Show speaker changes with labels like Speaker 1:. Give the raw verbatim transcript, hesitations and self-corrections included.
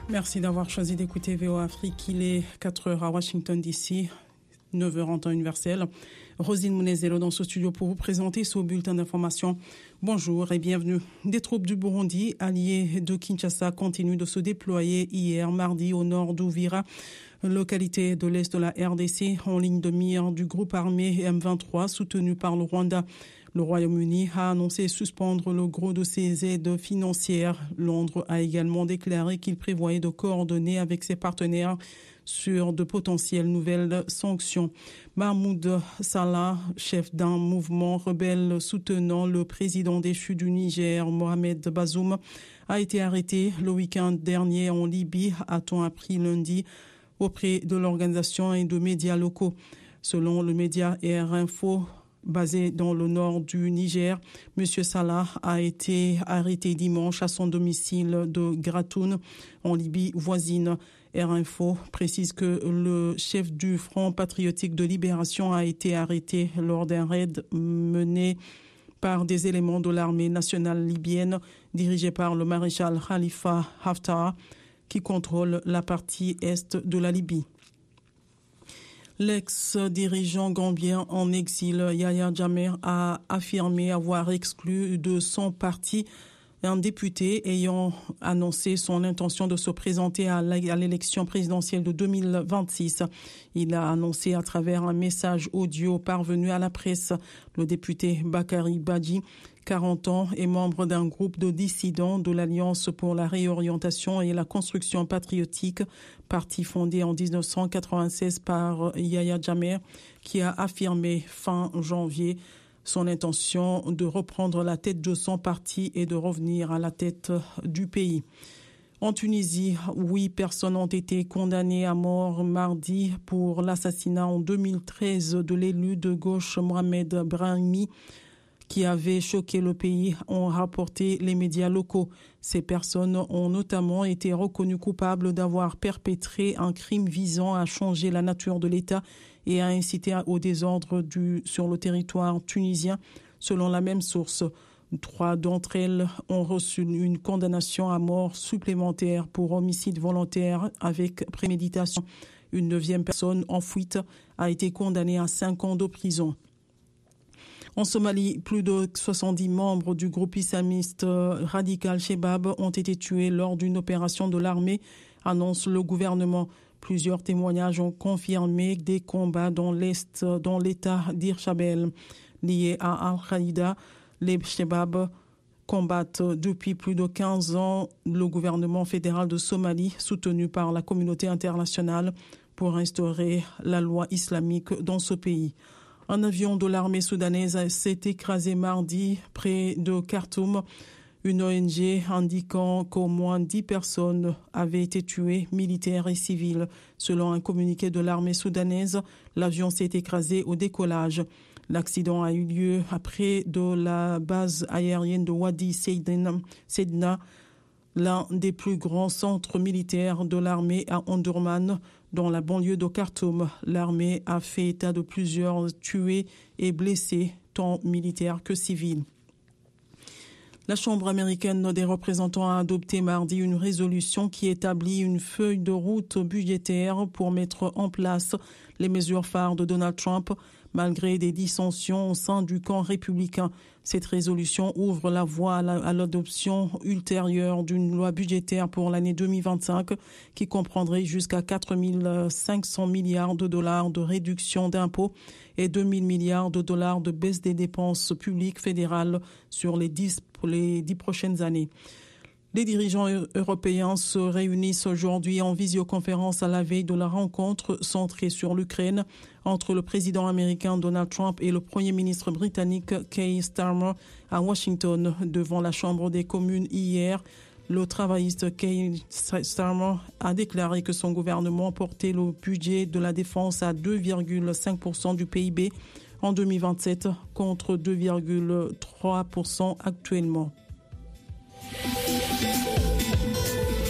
Speaker 1: Merci d'avoir choisi d'écouter V O Afrique. Il est quatre heures à Washington D C, neuf heures en temps universel. Rosine Mounezelo dans ce studio pour vous présenter ce bulletin d'information. Bonjour et bienvenue. Des troupes du Burundi, alliées de Kinshasa, continuent de se déployer hier mardi au nord d'Ouvira, localité de l'est de la R D C, en ligne de mire du groupe armé M vingt-trois soutenu par le Rwanda. Le Royaume-Uni a annoncé suspendre le gros de ses aides financières. Londres a également déclaré qu'il prévoyait de coordonner avec ses partenaires sur de potentielles nouvelles sanctions. Mahmoud Salah, chef d'un mouvement rebelle soutenant le président déchu du Niger, Mohamed Bazoum, a été arrêté le week-end dernier en Libye, a-t-on appris lundi, auprès de l'organisation et de médias locaux. Selon le média R Info, basé dans le nord du Niger, M. Salah a été arrêté dimanche à son domicile de Gratoun, en Libye voisine. R Info précise que le chef du Front patriotique de libération a été arrêté lors d'un raid mené par des éléments de l'armée nationale libyenne dirigée par le maréchal Khalifa Haftar, qui contrôle la partie est de la Libye. L'ex-dirigeant gambien en exil, Yahya Jammeh, a affirmé avoir exclu de son parti un député ayant annoncé son intention de se présenter à l'élection présidentielle de deux mille vingt-six. Il a annoncé à travers un message audio parvenu à la presse. Le député Bakari Badji, quarante ans, est membre d'un groupe de dissidents de l'Alliance pour la réorientation et la construction patriotique, parti fondé en dix-neuf cent quatre-vingt-seize par Yahya Jammeh, qui a affirmé fin janvier son intention de reprendre la tête de son parti et de revenir à la tête du pays. En Tunisie, huit personnes ont été condamnées à mort mardi pour l'assassinat en deux mille treize de l'élu de gauche Mohamed Brahimi, qui avait choqué le pays, ont rapporté les médias locaux. Ces personnes ont notamment été reconnues coupables d'avoir perpétré un crime visant à changer la nature de l'État et à inciter au désordre du, sur le territoire tunisien, selon la même source. Trois d'entre elles ont reçu une condamnation à mort supplémentaire pour homicide volontaire avec préméditation. Une neuvième personne en fuite a été condamnée à cinq ans de prison. En Somalie, plus de soixante-dix membres du groupe islamiste radical Shebab ont été tués lors d'une opération de l'armée, annonce le gouvernement. Plusieurs témoignages ont confirmé des combats dans l'est, dans l'état d'Irshabelle. Liés à Al-Qaïda, les Shebab combattent depuis plus de quinze ans le gouvernement fédéral de Somalie, soutenu par la communauté internationale, pour instaurer la loi islamique dans ce pays. Un avion de l'armée soudanaise s'est écrasé mardi près de Khartoum. Une O N G indiquant qu'au moins dix personnes avaient été tuées, militaires et civiles. Selon un communiqué de l'armée soudanaise, l'avion s'est écrasé au décollage. L'accident a eu lieu près de la base aérienne de Wadi Sedna, l'un des plus grands centres militaires de l'armée à Omdurman, dans la banlieue de Khartoum. L'armée a fait état de plusieurs tués et blessés, tant militaires que civils. La Chambre américaine des représentants a adopté mardi une résolution qui établit une feuille de route budgétaire pour mettre en place les mesures phares de Donald Trump, malgré des dissensions au sein du camp républicain. Cette résolution ouvre la voie à l'adoption ultérieure d'une loi budgétaire pour l'année deux mille vingt-cinq qui comprendrait jusqu'à quatre mille cinq cents milliards de dollars de réduction d'impôts et deux mille milliards de dollars de baisse des dépenses publiques fédérales sur les dix, pour les dix prochaines années. Les dirigeants européens se réunissent aujourd'hui en visioconférence à la veille de la rencontre centrée sur l'Ukraine entre le président américain Donald Trump et le premier ministre britannique Keir Starmer à Washington. Devant la Chambre des communes hier, le travailliste Keir Starmer a déclaré que son gouvernement portait le budget de la défense à deux virgule cinq pour cent du P I B en deux mille vingt-sept contre deux virgule trois pour cent actuellement.